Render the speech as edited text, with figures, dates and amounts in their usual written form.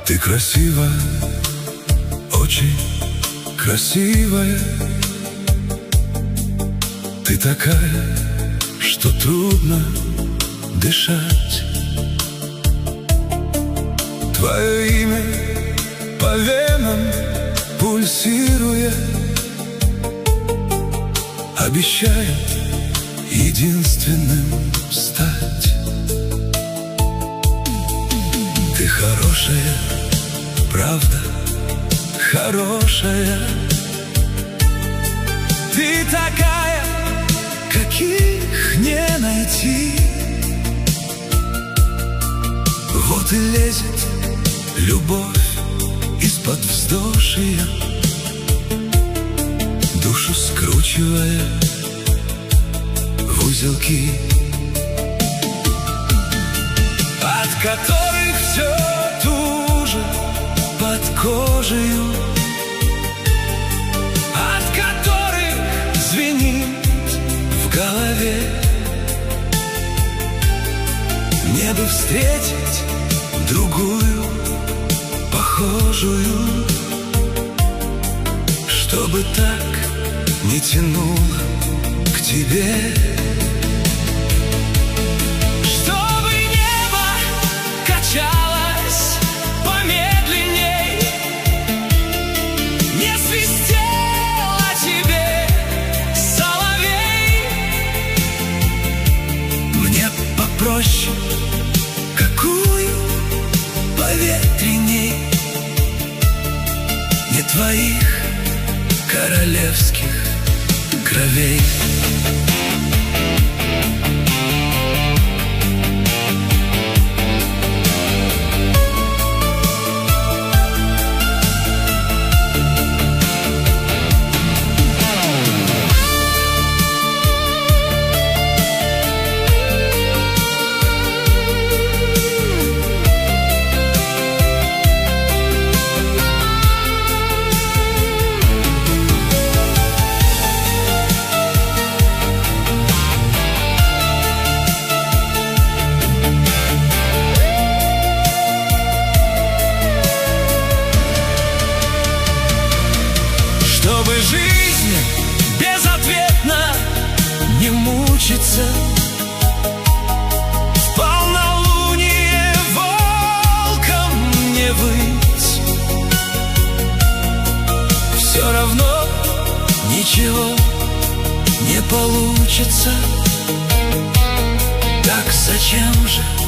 Ты красивая, очень красивая. Ты такая, что трудно дышать. Твое имя по венам пульсируя обещает единственным стать. Ты хорошая, правда, хорошая. Ты такая, каких не найти. Вот и лезет любовь из-под вздошия, душу скручивая в узелки, от которых все тужит под кожею, от которых звенит в голове. Мне бы встретить другую, похожую, чтобы так не тянуло к тебе. Чтобы небо качалось помедленней, не свистел о тебе соловей. Мне попроще, какую поветренней, не твоих королевских кровей. Чтобы жизнь безответно не мучиться, в полнолуние волком не выть, все равно ничего не получится. Так зачем же